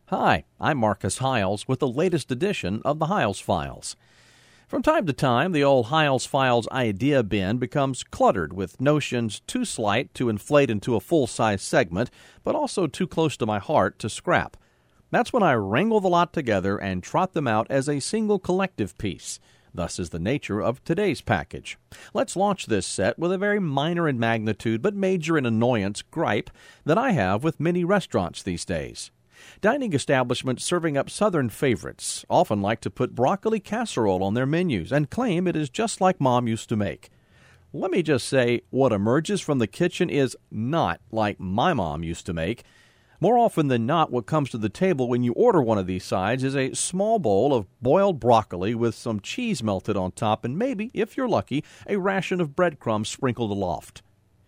Hi, I'm Marcus Hiles with the latest edition of the Hiles Files. From time to time, the old Hiles Files idea bin becomes cluttered with notions too slight to inflate into a full-size segment, but also too close to my heart to scrap. That's when I wrangle the lot together and trot them out as a single collective piece. Thus is the nature of today's package. Let's launch this set with a very minor in magnitude but major in annoyance gripe that I have with many restaurants these days. Dining establishments serving up Southern favorites often like to put broccoli casserole on their menus and claim it is just like Mom used to make. Let me just say, what emerges from the kitchen is not like my mom used to make. More often than not, what comes to the table when you order one of these sides is a small bowl of boiled broccoli with some cheese melted on top and maybe, if you're lucky, a ration of breadcrumbs sprinkled aloft.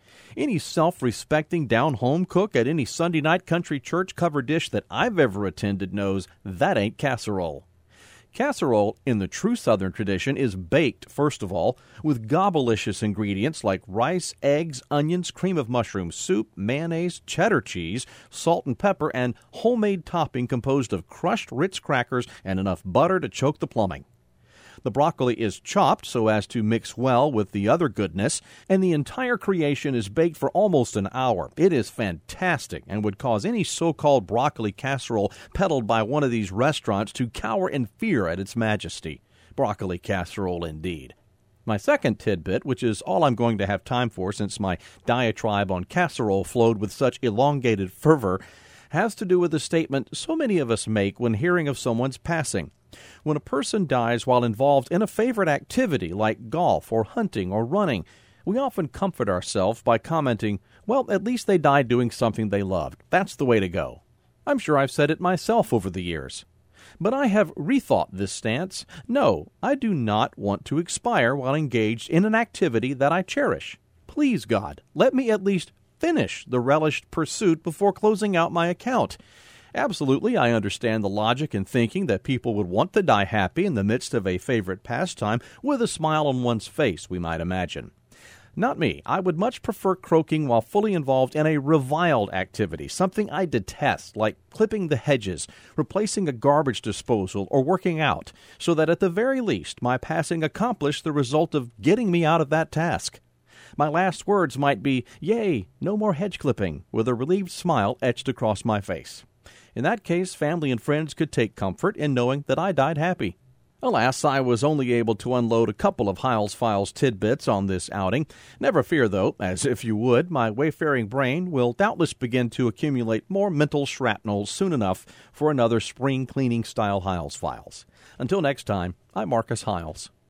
Any self-respecting down-home cook at any Sunday night country church cover dish that I've ever attended knows that ain't casserole. Casserole, in the true Southern tradition, is baked, first of all, with gobblicious ingredients like rice, eggs, onions, cream of mushroom soup, mayonnaise, cheddar cheese, salt and pepper, and homemade topping composed of crushed Ritz crackers and enough butter to choke the plumbing. The broccoli is chopped so as to mix well with the other goodness, and the entire creation is baked for almost an hour. It is fantastic and would cause any so-called broccoli casserole peddled by one of these restaurants to cower in fear at its majesty. Broccoli casserole indeed. My second tidbit, which is all I'm going to have time for since my diatribe on casserole flowed with such elongated fervor, has to do with the statement so many of us make when hearing of someone's passing. When a person dies while involved in a favorite activity like golf or hunting or running, we often comfort ourselves by commenting, well, at least they died doing something they loved. That's the way to go. I'm sure I've said it myself over the years. But I have rethought this stance. No, I do not want to expire while engaged in an activity that I cherish. Please, God, let me at least finish the relished pursuit before closing out my account. Absolutely, I understand the logic in thinking that people would want to die happy in the midst of a favorite pastime with a smile on one's face, we might imagine. Not me. I would much prefer croaking while fully involved in a reviled activity, something I detest, like clipping the hedges, replacing a garbage disposal, or working out, so that at the very least my passing accomplished the result of getting me out of that task. My last words might be, "Yay, no more hedge clipping," with a relieved smile etched across my face. In that case, family and friends could take comfort in knowing that I died happy. Alas, I was only able to unload a couple of Hiles Files tidbits on this outing. Never fear, though, as if you would, my wayfaring brain will doubtless begin to accumulate more mental shrapnel soon enough for another spring cleaning-style Hiles Files. Until next time, I'm Marcus Hiles.